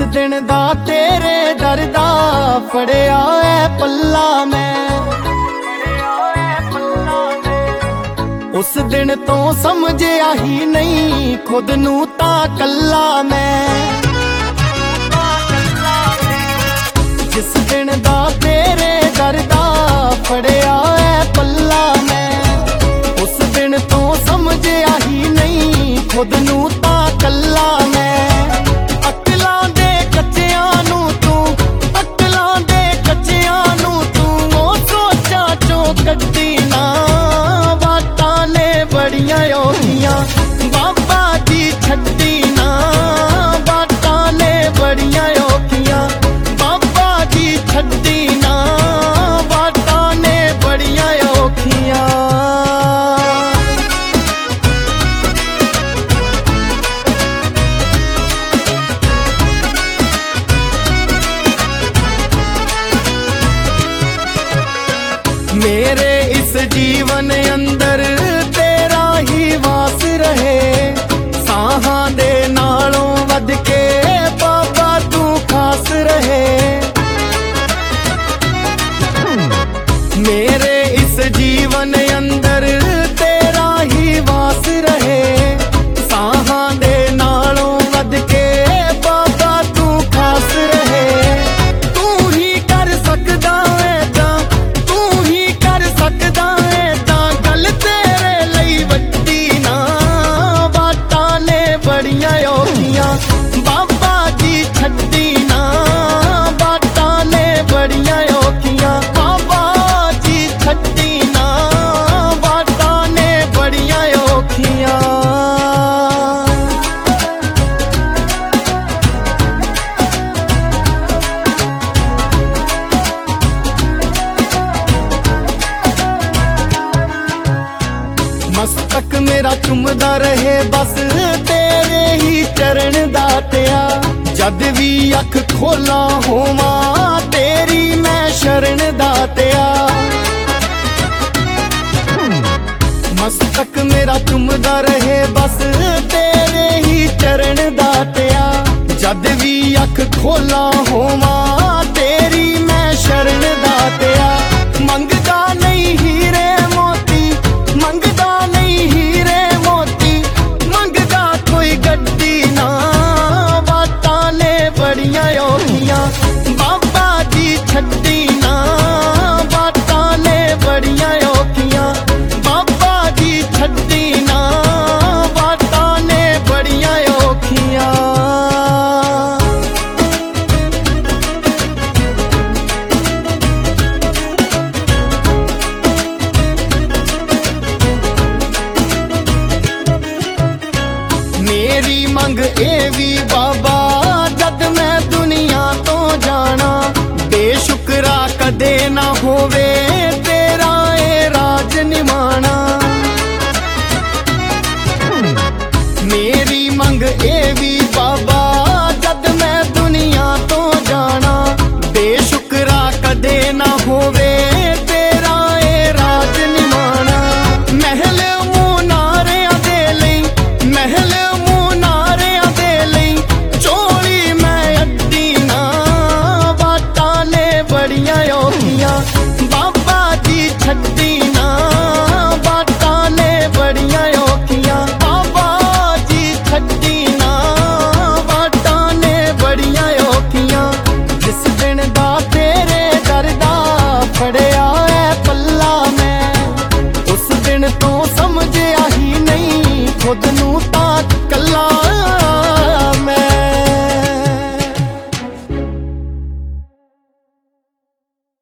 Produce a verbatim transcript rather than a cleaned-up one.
दिन दा तेरे दर दा फड़िया ऐ पल्ला मैं, उस दिन तो समझिया ही नहीं खुद नू तां कल्ला मैं। जिस दिन दा तेरे दर दा फड़िया ऐ पल्ला मैं, उस दिन तो समझिया ही नहीं खुद नू तां कल्ला मैं। कड्डी ना वाटां ने बड़ियां औखियां बाबा जी छड्डी ना, वाटां ने बड़ियां औखियां बाबा जी छड्डी ना, वाटां ने बड़ियां औखियां। मेरे इस जीवन अंदर तेरा ही वास रहे, साहां दे नालों वध के बाबा तू खास रहे। मेरे इस जीवन अंदर तेरा ही वास रहे, साहां दे नालों वध के बाबा तू खास रहे। तू ही कर सकदा है तां तू ही कर सकदा है तां गल तेरे लई वड्डी ना, वाटां ने बड़ियां औखियां बाबा जी छड्डी ना, वाटां ने बड़ियां औखियां बाबा जी छड्डी ना, वाटां ने बड़ियां औखियां। मस्तक मेरा चुमदा रहे बस तेरे ही चरण दातिया, जद भी अख खोला होवा तेरी मैं शरण दातिया। मस्तक मेरा चुमदा रहे बस तेरे ही चरण दातिया, जद भी अख खोला होवा तेरी मैं शरण दातिया। मंगदा नहीं हीरे मोती मंगदा नहीं हीरे मोती, मंगदा कोई गड्डी ना, वाटां ने बड़ियां औखियां बाबा जी छड्डी ना, वाटां ने बड़ियां औखियां बाबा जी छड्डी ना, वाटां ने बड़ियां औखियां। मेरी मंग ए भी बाबा जद मैं दुनिया तो जाना, बेशुकरा कदे ना होवे तेरा ए राज निमाना। मेरी मंग ए भी बाबा जद मैं दुनिया तो जाना, बेशुकरा कदे ना होवे तेरा ए राज निमाना। महल मुनारियां दे लई महल बाबा जी छड्डी ना, वाटां ने बड़ियां औखियां बाबा जी छड्डी ना, वाटां ने बड़ियां औखियां। जिस दिन दा तेरे दर दा फड़िया ऐ पल्ला मैं, उस दिन तो समझिया ही नहीं खुद नू तां कल्ला